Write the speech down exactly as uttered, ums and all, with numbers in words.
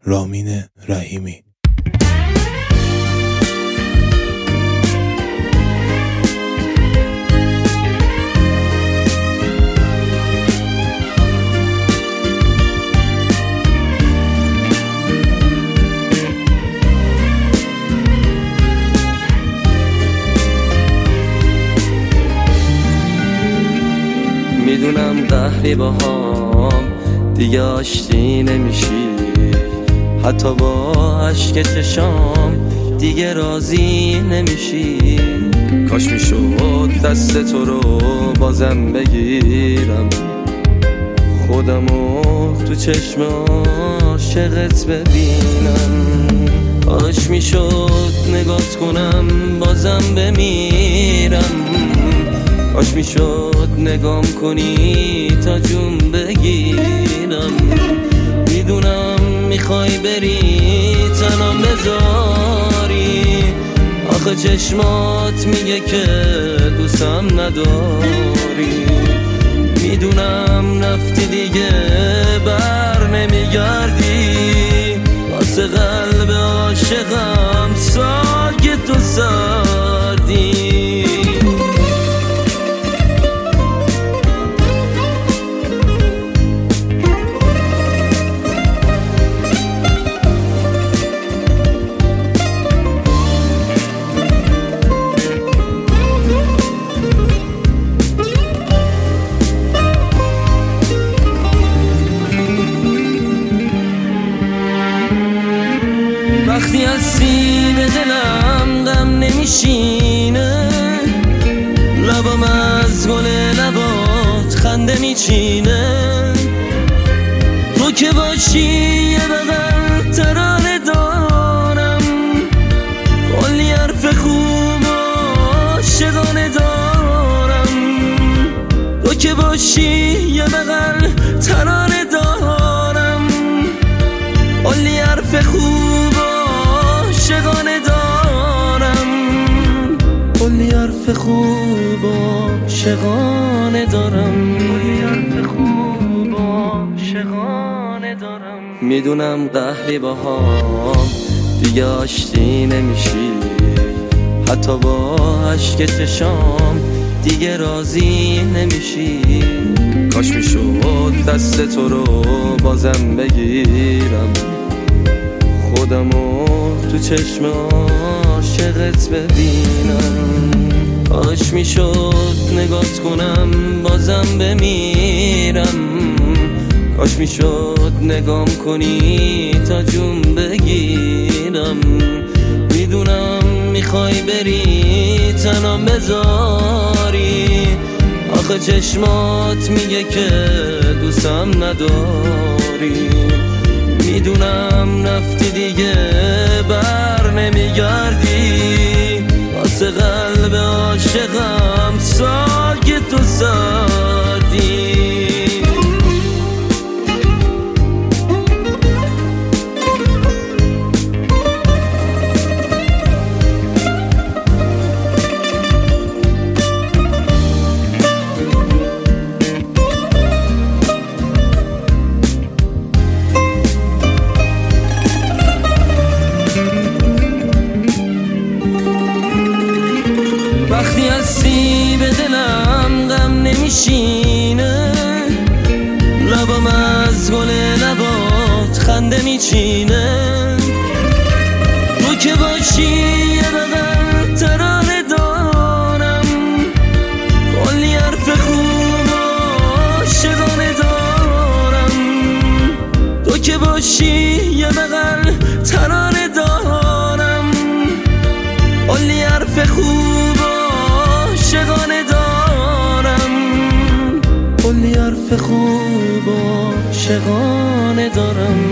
رامین رحیمی. میدونم قهری با هم دیگه آشتی نمیشی، حتی با عشق چشام دیگه راضی نمیشی. کاش میشد دست تو رو بازم بگیرم، خودمو تو چشم عاشقت ببینم. کاش میشد نگات کنم بازم بمیرم، کاش میشد نگام کنی تا جون بگیرم. میدونم میخوای بری تنام بذاری، آخه چشمات میگه که دوستم نداری. میدونم رفتی دیگه بر نمیگردی، واسه قلب عاشقم ساکت و سردی. وقتی از سینه دلم غم نمیشینه، لبم از گل لبات خنده میچینه. تو که باشی یه بغل ترانه دارم، کلی حرف خوب عاشقانه دارم. تو که باشی یه بغل ترانه دارم، کلی حرف خوب عاشقانه دارم، کلی حرف خوب عاشقانه دارم، کلی حرف خوب عاشقانه دارم. میدونم قهری با هم دیگه آشتی نمیشی، حتی با عشق چشام دیگه راضی نمیشی. کاش میشد دست تو رو بازم بگیرم، خودمو تو چشم عاشقت ببینم. کاش میشد نگات کنم بازم بمیرم، کاش میشد نگام کنی تا جون بگیرم. میدونم میخوای بری تنام بذاری، آخه چشمات میگه که دوستم نداری. میدونم رفتی دیگه بر نمیگردی، واسه قلب عاشقم ساکت و سردی. وقتی از سیب دلم غم نمیشینه، لبم از گل لبات خنده میچینه. تو که باشی یه بغل ترانه دارم، کلی حرف خوب عاشقانه دارم. تو که باشی یه بغل ترانه دارم، کلی حرف خوب عاشقانه دارم، کلی حرف خوب عاشقانه دارم.